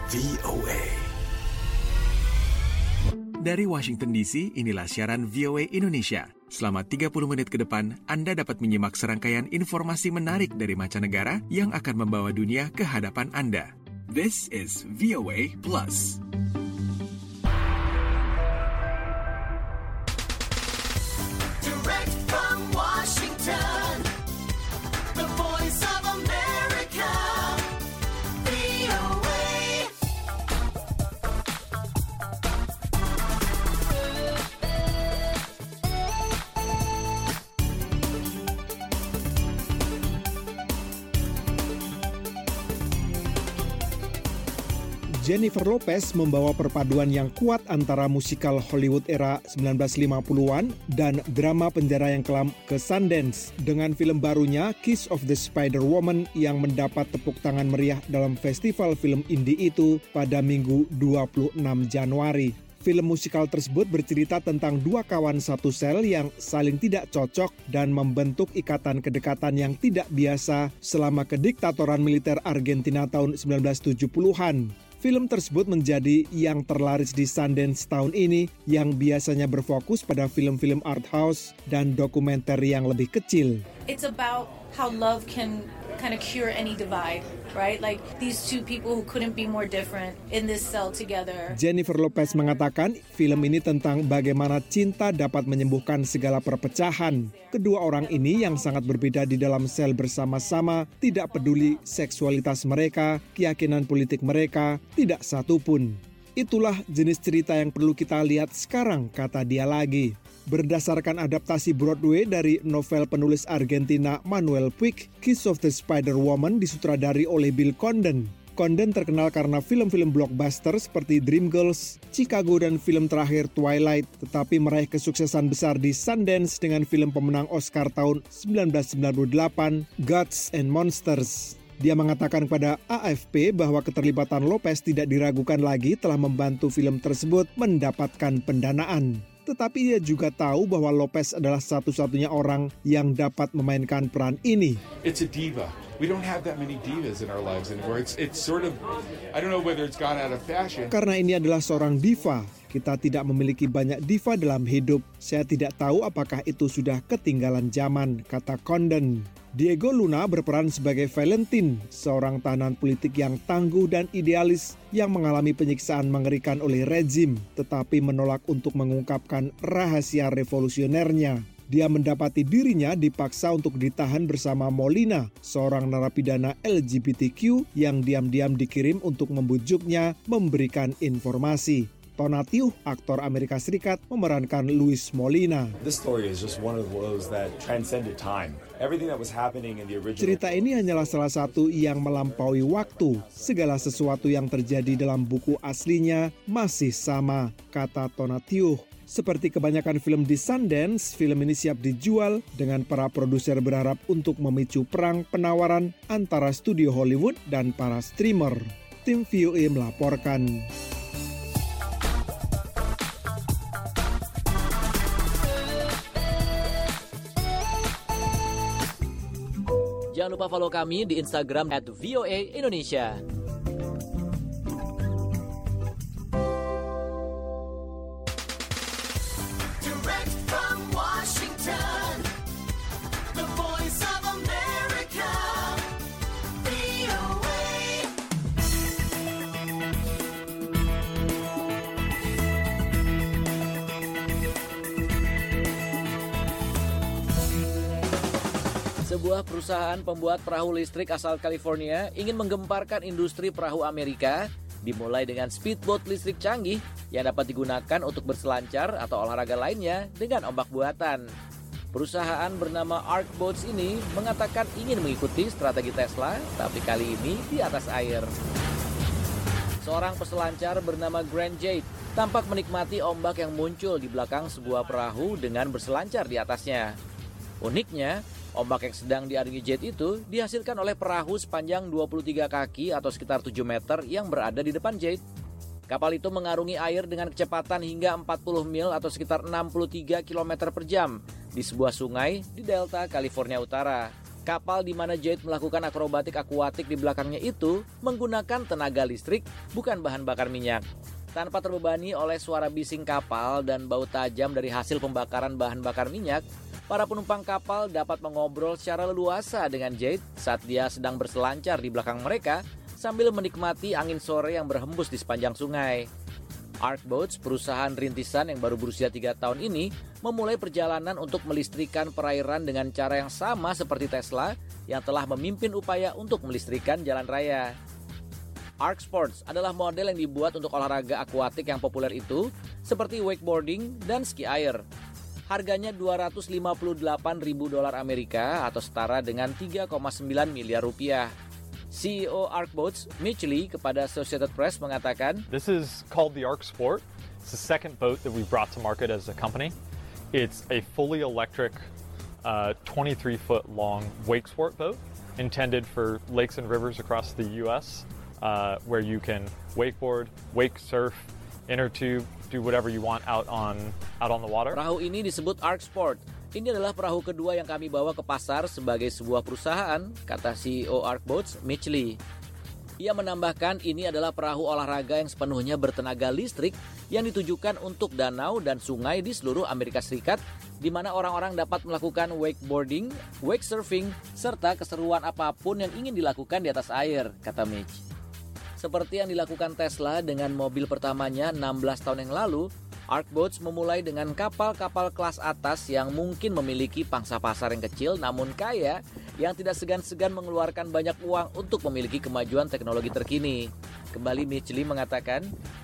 VOA. Dari Washington DC, inilah siaran VOA Indonesia. Selama 30 menit ke depan, Anda dapat menyimak serangkaian informasi menarik dari mancanegara yang akan membawa dunia ke hadapan Anda. This is VOA Plus. Direct from Washington, the voice of America, VOA. Jennifer Lopez membawa perpaduan yang kuat antara musikal Hollywood era 1950-an dan drama penjara yang kelam ke Sundance dengan film barunya Kiss of the Spider-Woman yang mendapat tepuk tangan meriah dalam festival film indie itu pada Minggu 26 Januari. Film musikal tersebut bercerita tentang dua kawan satu sel yang saling tidak cocok dan membentuk ikatan kedekatan yang tidak biasa selama kediktatoran militer Argentina tahun 1970-an. Film tersebut menjadi yang terlaris di Sundance tahun ini yang biasanya berfokus pada film-film art house dan dokumenter yang lebih kecil. It's about how love can kind of cure any divide, right? Like these two people who couldn't be more different in this cell together. Jennifer Lopez mengatakan film ini tentang bagaimana cinta dapat menyembuhkan segala perpecahan. Kedua orang ini yang sangat berbeda di dalam sel bersama-sama, tidak peduli seksualitas mereka, keyakinan politik mereka, tidak satu pun. Itulah jenis cerita yang perlu kita lihat sekarang, kata dia lagi. Berdasarkan adaptasi Broadway dari novel penulis Argentina Manuel Puig, Kiss of the Spider-Woman disutradari oleh Bill Condon. Condon terkenal karena film-film blockbuster seperti Dreamgirls, Chicago dan film terakhir Twilight, tetapi meraih kesuksesan besar di Sundance dengan film pemenang Oscar tahun 1998, Gods and Monsters. Dia mengatakan kepada AFP bahwa keterlibatan Lopez tidak diragukan lagi telah membantu film tersebut mendapatkan pendanaan. Tetapi dia juga tahu bahwa Lopez adalah satu-satunya orang yang dapat memainkan peran ini. It's a diva. We don't have that many divas in our lives anymore. It's sort of, I don't know whether it's gone out of fashion. Karena ini adalah seorang diva, kita tidak memiliki banyak diva dalam hidup. Saya tidak tahu apakah itu sudah ketinggalan zaman, kata Condon. Diego Luna berperan sebagai Valentine, seorang tahanan politik yang tangguh dan idealis yang mengalami penyiksaan mengerikan oleh rezim, tetapi menolak untuk mengungkapkan rahasia revolusionernya. Dia mendapati dirinya dipaksa untuk ditahan bersama Molina, seorang narapidana LGBTQ yang diam-diam dikirim untuk membujuknya memberikan informasi. Tonatiuh, aktor Amerika Serikat, memerankan Luis Molina. This story is just one of those that transcended time. Everything that was happening in the original. Cerita ini hanyalah salah satu yang melampaui waktu. Segala sesuatu yang terjadi dalam buku aslinya masih sama, kata Tonatiuh. Seperti kebanyakan film di Sundance, film ini siap dijual dengan para produser berharap untuk memicu perang penawaran antara studio Hollywood dan para streamer. Tim VOA melaporkan. Jangan lupa follow kami di Instagram @VOA_Indonesia. Direct from Washington, the voice of America, VOA. Sebuah perusahaan pembuat perahu listrik asal California ingin menggemparkan industri perahu Amerika, dimulai dengan speedboat listrik canggih yang dapat digunakan untuk berselancar atau olahraga lainnya dengan ombak buatan. Perusahaan bernama Ark Boats ini mengatakan ingin mengikuti strategi Tesla, tapi kali ini di atas air. Seorang peselancar bernama Grant Jade tampak menikmati ombak yang muncul di belakang sebuah perahu dengan berselancar di atasnya. Uniknya, ombak yang sedang diarungi jet itu dihasilkan oleh perahu sepanjang 23 kaki atau sekitar 7 meter yang berada di depan jet. Kapal itu mengarungi air dengan kecepatan hingga 40 mil atau sekitar 63 km per jam di sebuah sungai di Delta, California Utara. Kapal di mana Jade melakukan akrobatik akuatik di belakangnya itu menggunakan tenaga listrik, bukan bahan bakar minyak. Tanpa terbebani oleh suara bising kapal dan bau tajam dari hasil pembakaran bahan bakar minyak, para penumpang kapal dapat mengobrol secara leluasa dengan Jade saat dia sedang berselancar di belakang mereka sambil menikmati angin sore yang berhembus di sepanjang sungai. Ark Boats, perusahaan rintisan yang baru berusia 3 tahun ini, memulai perjalanan untuk melistrikan perairan dengan cara yang sama seperti Tesla yang telah memimpin upaya untuk melistrikan jalan raya. Ark Sports adalah model yang dibuat untuk olahraga akuatik yang populer itu, seperti wakeboarding dan ski air. Harganya $258.000 Amerika atau setara dengan 3,9 miliar rupiah. CEO Ark Boats, Mitch Lee, kepada Associated Press mengatakan, This is called the Ark Sport. It's the second boat that we brought to market as a company. It's a fully electric 23-foot long wake sport boat intended for lakes and rivers across the U.S. Where you can wakeboard, wake surf, inner tube, do whatever you want out on the water. Perahu ini disebut Ark Sport. Ini adalah perahu kedua yang kami bawa ke pasar sebagai sebuah perusahaan, kata CEO Ark Boats, Mitch Lee. Ia menambahkan ini adalah perahu olahraga yang sepenuhnya bertenaga listrik yang ditujukan untuk danau dan sungai di seluruh Amerika Serikat, di mana orang-orang dapat melakukan wakeboarding, wake surfing, serta keseruan apapun yang ingin dilakukan di atas air, kata Mitch. Seperti yang dilakukan Tesla dengan mobil pertamanya 16 tahun yang lalu, Ark Boats memulai dengan kapal-kapal kelas atas yang mungkin memiliki pangsa pasar yang kecil namun kaya, yang tidak segan-segan mengeluarkan banyak uang untuk memiliki kemajuan teknologi terkini. Kembali Mitch Lee mengatakan,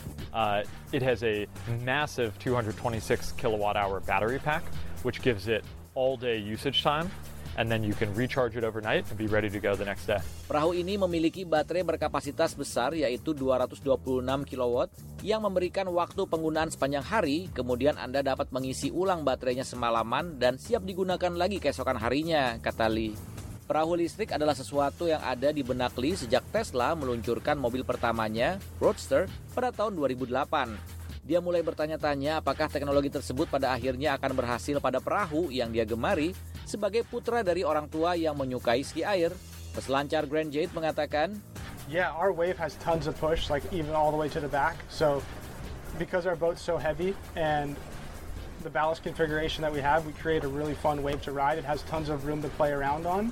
It has a massive 226 kilowatt-hour battery pack, which gives it all-day usage time. And then you can recharge it overnight and be ready to go the next day. Perahu ini memiliki baterai berkapasitas besar yaitu 226 kW yang memberikan waktu penggunaan sepanjang hari, kemudian Anda dapat mengisi ulang baterainya semalaman dan siap digunakan lagi keesokan harinya, kata Lee. Perahu listrik adalah sesuatu yang ada di benak Lee sejak Tesla meluncurkan mobil pertamanya, Roadster, pada tahun 2008. Dia mulai bertanya-tanya apakah teknologi tersebut pada akhirnya akan berhasil pada perahu yang dia gemari. Sebagai putra dari orang tua yang menyukai ski air, peselancar Grand Jade mengatakan, Yeah, our wave has tons of push, like even all the way to the back. So because our boat's so heavy and the ballast configuration that we have, we create a really fun wave to ride. It has tons of room to play around on.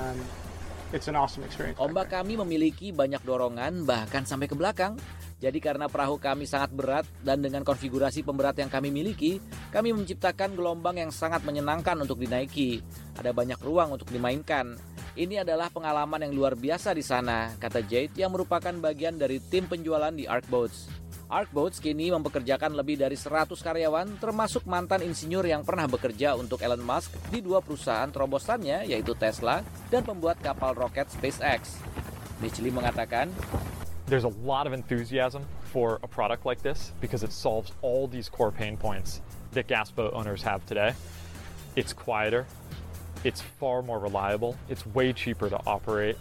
It's an awesome experience. Ombak kami memiliki banyak dorongan bahkan sampai ke belakang. Jadi karena perahu kami sangat berat dan dengan konfigurasi pemberat yang kami miliki, kami menciptakan gelombang yang sangat menyenangkan untuk dinaiki. Ada banyak ruang untuk dimainkan. Ini adalah pengalaman yang luar biasa di sana, kata Jade yang merupakan bagian dari tim penjualan di Ark Boats. Ark Boats kini mempekerjakan lebih dari 100 karyawan, termasuk mantan insinyur yang pernah bekerja untuk Elon Musk di 2 perusahaan terobosannya, yaitu Tesla dan pembuat kapal roket SpaceX. Mitch Lee mengatakan, There's a lot of enthusiasm for a product like this because it solves all these core pain points that gas boat owners have today. It's quieter, it's far more reliable, it's way cheaper to operate.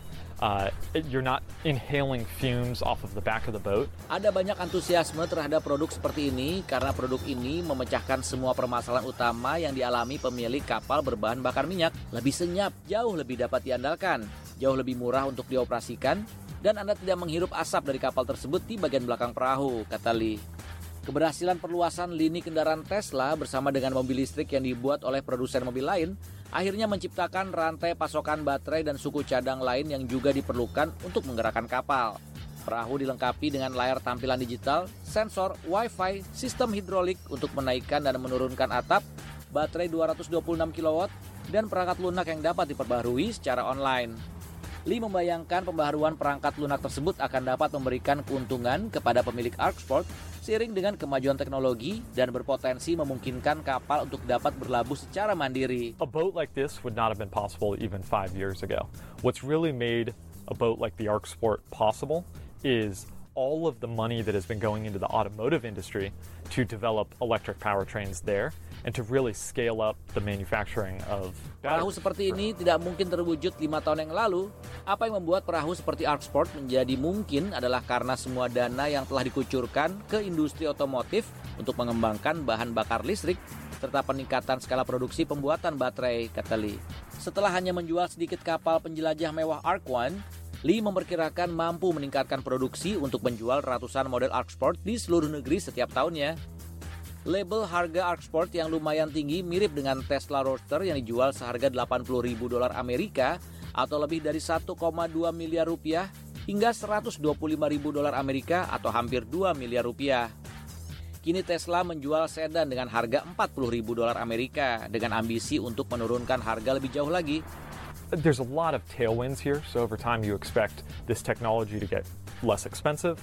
You're not inhaling fumes off of the back of the boat. Ada banyak antusiasme terhadap produk seperti ini karena produk ini memecahkan semua permasalahan utama yang dialami pemilik kapal berbahan bakar minyak. Lebih senyap, jauh lebih dapat diandalkan, jauh lebih murah untuk dioperasikan, dan Anda tidak menghirup asap dari kapal tersebut di bagian belakang perahu, kata Lee. Keberhasilan perluasan lini kendaraan Tesla bersama dengan mobil listrik yang dibuat oleh produsen mobil lain akhirnya menciptakan rantai pasokan baterai dan suku cadang lain yang juga diperlukan untuk menggerakkan kapal. Perahu dilengkapi dengan layar tampilan digital, sensor, wifi, sistem hidrolik untuk menaikkan dan menurunkan atap, baterai 226 kW, dan perangkat lunak yang dapat diperbaharui secara online. Lee membayangkan pembaharuan perangkat lunak tersebut akan dapat memberikan keuntungan kepada pemilik Ark Sport seiring dengan kemajuan teknologi dan berpotensi memungkinkan kapal untuk dapat berlabuh secara mandiri. A boat like this would not have been possible even 5 years ago. What's really made a boat like the Ark Sport possible is all of the money that has been going into the automotive industry to develop electric powertrains there and to really scale up the manufacturing of Perahu batteries. seperti ini tidak mungkin terwujud 5 tahun yang lalu. Apa yang membuat perahu seperti Ark Sport menjadi mungkin adalah karena semua dana yang telah dikucurkan ke industri otomotif untuk mengembangkan bahan bakar listrik serta peningkatan skala produksi pembuatan baterai, kata Lee. Setelah hanya menjual sedikit kapal penjelajah mewah Ark One, Lee memperkirakan mampu meningkatkan produksi untuk menjual ratusan model Ark Sport di seluruh negeri setiap tahunnya. Label harga Ark Sport yang lumayan tinggi mirip dengan Tesla Roadster yang dijual seharga $80.000 Amerika atau lebih dari 1,2 miliar rupiah hingga $125.000 Amerika atau hampir 2 miliar rupiah. Kini Tesla menjual sedan dengan harga $40.000 Amerika dengan ambisi untuk menurunkan harga lebih jauh lagi. There's a lot of tailwinds here, so over time you expect this technology to get less expensive,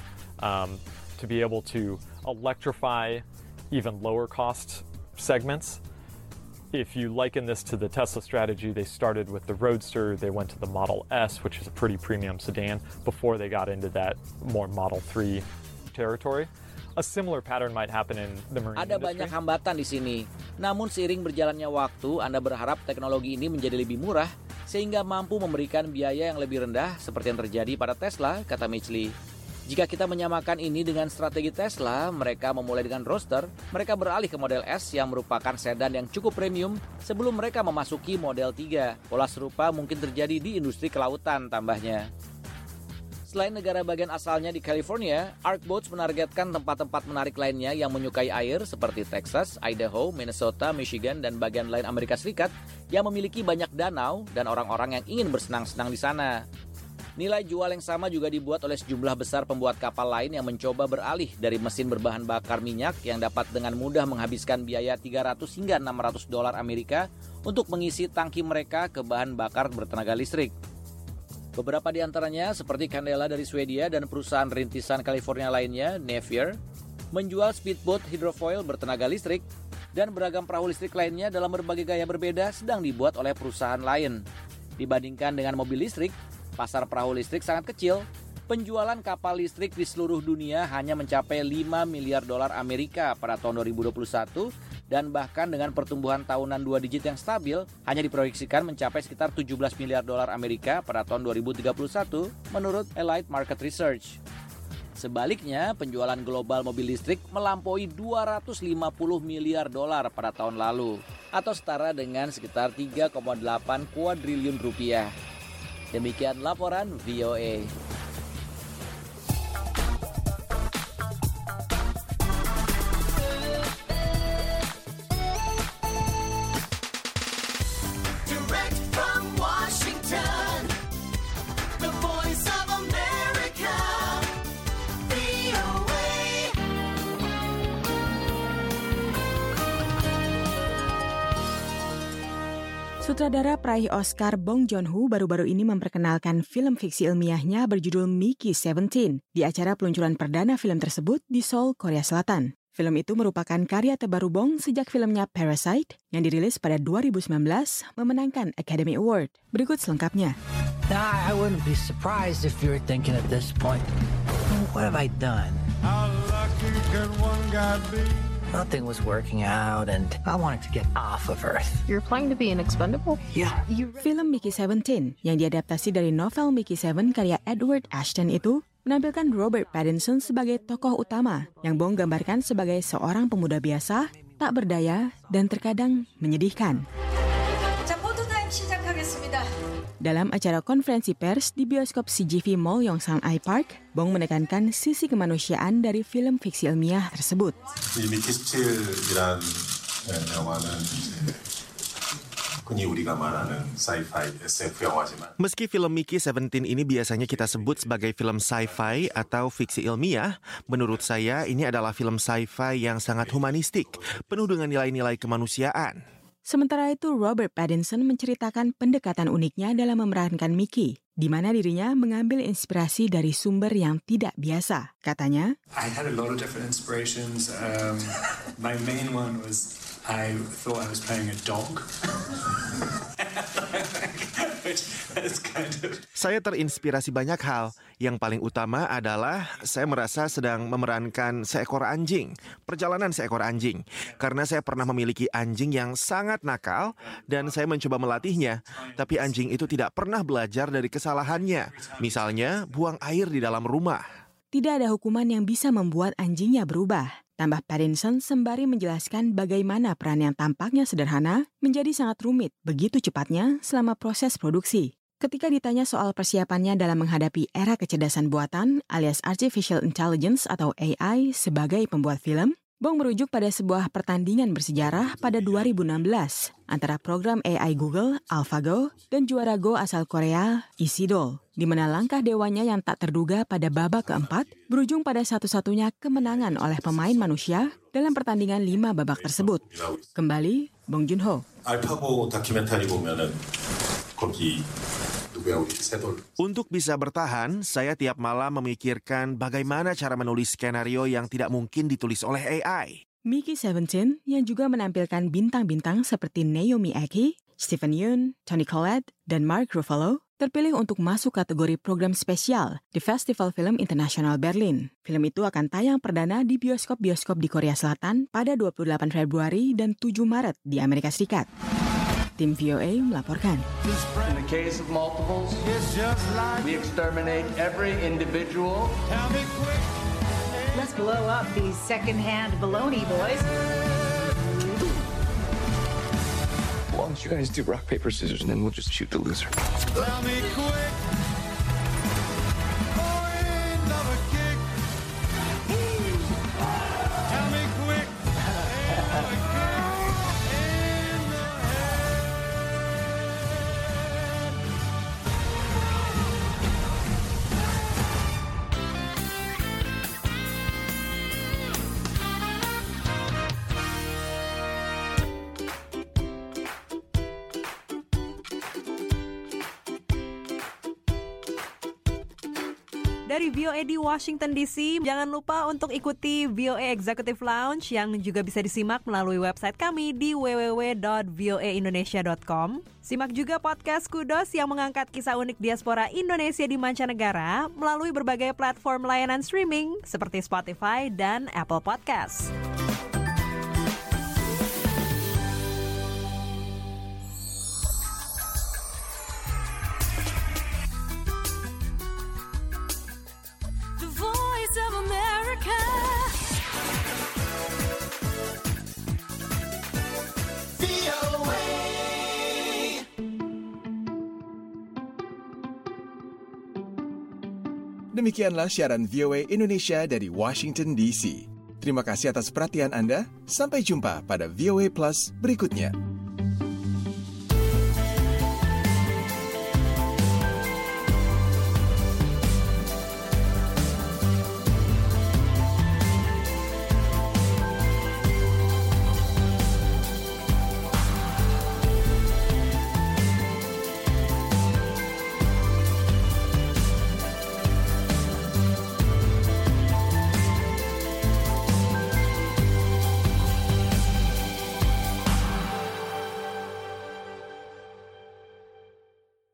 to be able to electrify even lower cost segments. If you liken this to the Tesla strategy, they started with the Roadster, they went to the Model S, which is a pretty premium sedan, before they got into that more Model 3 territory. A similar pattern might happen in the marine Ada industry. banyak hambatan di sini. Namun seiring berjalannya waktu, Anda berharap teknologi ini menjadi lebih murah sehingga mampu memberikan biaya yang lebih rendah seperti yang terjadi pada Tesla, kata Mitch Lee. Jika kita menyamakan ini dengan strategi Tesla, mereka memulai dengan Roadster, mereka beralih ke model S yang merupakan sedan yang cukup premium sebelum mereka memasuki model 3. Pola serupa mungkin terjadi di industri kelautan, tambahnya. Selain negara bagian asalnya di California, Ark Boats menargetkan tempat-tempat menarik lainnya yang menyukai air seperti Texas, Idaho, Minnesota, Michigan, dan bagian lain Amerika Serikat yang memiliki banyak danau dan orang-orang yang ingin bersenang-senang di sana. Nilai jual yang sama juga dibuat oleh sejumlah besar pembuat kapal lain yang mencoba beralih dari mesin berbahan bakar minyak yang dapat dengan mudah menghabiskan biaya $300 hingga $600 Amerika untuk mengisi tangki mereka ke bahan bakar bertenaga listrik. Beberapa di antaranya seperti Candela dari Swedia dan perusahaan rintisan California lainnya, Navier, menjual speedboat hidrofoil bertenaga listrik dan beragam perahu listrik lainnya dalam berbagai gaya berbeda sedang dibuat oleh perusahaan lain. Dibandingkan dengan mobil listrik, pasar perahu listrik sangat kecil. Penjualan kapal listrik di seluruh dunia hanya mencapai $5 miliar Amerika pada tahun 2021 dan bahkan dengan pertumbuhan tahunan 2 digit yang stabil hanya diproyeksikan mencapai sekitar $17 miliar Amerika pada tahun 2031 menurut Allied Market Research. Sebaliknya, penjualan global mobil listrik melampaui $250 miliar pada tahun lalu atau setara dengan sekitar 3,8 kuadriliun rupiah. Demikian laporan VOA. Direct from Washington, the voice of America, VOA. Sutradara peraih Oscar Bong Joon-ho baru-baru ini memperkenalkan film fiksi ilmiahnya berjudul Mickey 17 di acara peluncuran perdana film tersebut di Seoul, Korea Selatan. Film itu merupakan karya terbaru Bong sejak filmnya Parasite yang dirilis pada 2019 memenangkan Academy Award. Berikut selengkapnya. Now, I wouldn't be surprised if you were thinking at this point, what have I done? How lucky can one guy be? Nothing was working out and I wanted to get off of Earth. You're planning to be an expendable? Yeah. Film Mickey 17 yang diadaptasi dari novel Mickey 7 karya Edward Ashton itu menampilkan Robert Pattinson sebagai tokoh utama yang Bong gambarkan sebagai seorang pemuda biasa, tak berdaya, dan terkadang menyedihkan. Dalam acara konferensi pers di bioskop CGV Mall Yongsan I-Park, Bong menekankan sisi kemanusiaan dari film fiksi ilmiah tersebut. 이 미키 17이란 영화는 흔히 우리가 말하는 sci-fi SF 영화지만 Meski film Mickey 17 ini biasanya kita sebut sebagai film sci-fi atau fiksi ilmiah, menurut saya ini adalah film sci-fi yang sangat humanistik, penuh dengan nilai-nilai kemanusiaan. Sementara itu, Robert Pattinson menceritakan pendekatan uniknya dalam memerankan Mickey, di mana dirinya mengambil inspirasi dari sumber yang tidak biasa. Katanya, I had a lot of different inspirations. My main one was I thought I was playing a dog. Saya terinspirasi banyak hal. Yang paling utama adalah saya merasa sedang memerankan seekor anjing, perjalanan seekor anjing. Karena saya pernah memiliki anjing yang sangat nakal dan saya mencoba melatihnya. Tapi anjing itu tidak pernah belajar dari kesalahannya. Misalnya, buang air di dalam rumah. tidak ada hukuman yang bisa membuat anjingnya berubah. Tambah Pattinson sembari menjelaskan bagaimana peran yang tampaknya sederhana menjadi sangat rumit begitu cepatnya selama proses produksi. Ketika ditanya soal persiapannya dalam menghadapi era kecerdasan buatan alias Artificial Intelligence atau AI sebagai pembuat film, Bong merujuk pada sebuah pertandingan bersejarah pada 2016 antara program AI Google, AlphaGo, dan juara Go asal Korea, Isidol, di mana langkah dewanya yang tak terduga pada babak keempat berujung pada satu-satunya kemenangan oleh pemain manusia dalam pertandingan 5 babak tersebut. Kembali, Bong Joon-ho. 알파고 다큐멘터리 보면은 거기 Untuk bisa bertahan, saya tiap malam memikirkan bagaimana cara menulis skenario yang tidak mungkin ditulis oleh AI. Mickey 17 yang juga menampilkan bintang-bintang seperti Naomi Ackie, Stephen Yeun, Toni Collette, dan Mark Ruffalo terpilih untuk masuk kategori program spesial di Festival Film Internasional Berlin. Film itu akan tayang perdana di bioskop-bioskop di Korea Selatan pada 28 Februari dan 7 Maret di Amerika Serikat. Tim VOA melaporkan. In the case of multiples, we exterminate every individual. Let's blow up these second-hand baloney boys. Why don't you guys do rock, paper, scissors, and then we'll just shoot the loser. Tell me quick. Oh, ain't never kick. Tell me quick. Ain't never kick. Dari VOA di Washington DC, jangan lupa untuk ikuti VOA Executive Lounge yang juga bisa disimak melalui website kami di www.voaindonesia.com. Simak juga podcast Kudos yang mengangkat kisah unik diaspora Indonesia di mancanegara melalui berbagai platform layanan streaming seperti Spotify dan Apple Podcasts. Demikianlah siaran VOA Indonesia dari Washington DC. Terima kasih atas perhatian Anda. Sampai jumpa pada VOA Plus berikutnya.